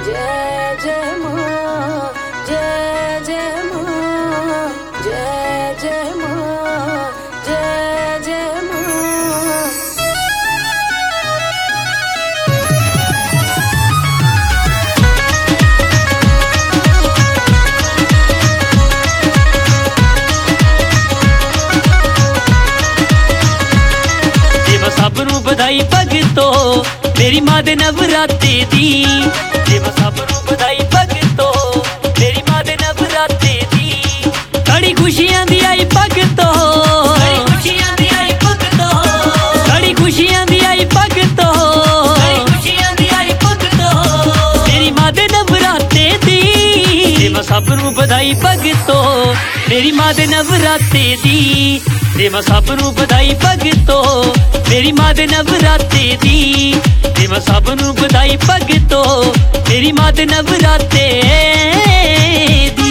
जय जय माँ, जय जय माँ, जय जय माँ, जय जय माँ। देवा सब नूं बधाई भगतो मेरी मां दे नवराते दी। देवा सब नूं बधाई भगतो मेरी मां दे नवराते दी। बड़ी खुशियां दी आई भगतो, बड़ी खुशियां दी आई भगतो, बड़ी खुशियां दी आई भगतो, बड़ी खुशियां दी आई भगतो मेरी मां दे नवराते दी। देवा सब नूं बधाई भगतो मेरी मां दे नवराते दी। देवा सब नूं बधाई भगतो मेरी मां दे नवराते दी। देवा सब नूं बधाई भगतो मेरी मां दे नवराते दी।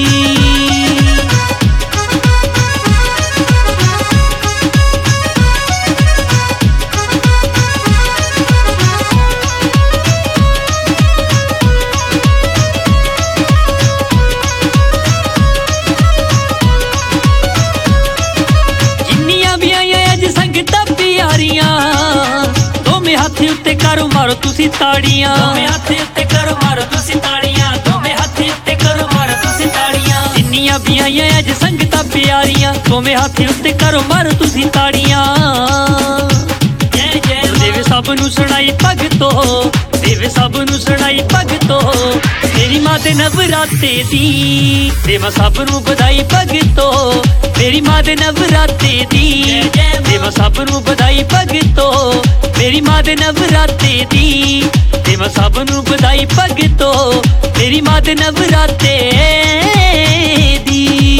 जिन्नियां भी आईयां अज संगतां प्यारियां, दोवें हाथी उत्ते करो मारो तुसी ताड़ियां। दोवें हाथी उत्ते करो मारो तुसी ताड़ियां, दोवें हाथी उत्ते करो मारो तुसी ताड़ियां। जिन्नियां भी आईयां अज संगतां प्यारियां, दोवें हाथी उत्ते करो मारो तुसी ताड़ियां। जय जय देवे सब नूं सुनाई भगतो, देवे सब नूं सुनाई भगतो मेरी मां दे नवराते दी। देवा सब नूं बधाई भगतो मेरी मां दे नवराते दी। देवा सब नूं बधाई भगतो मेरी मां दे नवराते दी। देवा सब नूं बधाई भगतो मेरी मां दे नवराते दी।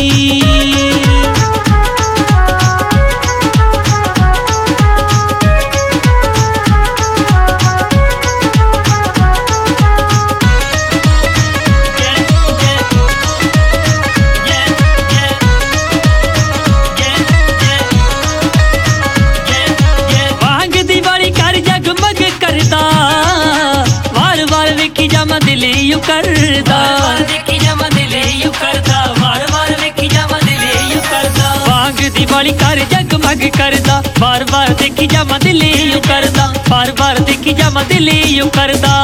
दिल यू करदा देखी जावा दिल यू करदा, वार वार देखी जावा दिल यू करदा। वांग दिवाली कर जगमग करदा, बार बार देखी जावा दिल यू करदा, बार बार देखी जावा दिल यू करदा।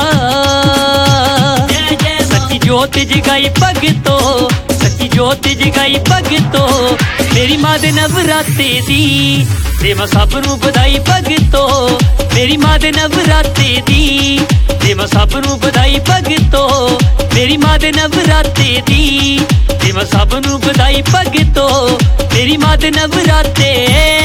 सच्ची जोत जगाई भगतो, सच्ची जोत जगाई भगतो मेरी मां दे नवराते दी। देवा सब नूं बधाई भगतो मेरी मां दे नवराते दी। देवा सब नूं बधाई भगतो मेरी मां दे नवराते दी। देवा सब नूं बधाई भगतो मेरी मां दे नवराते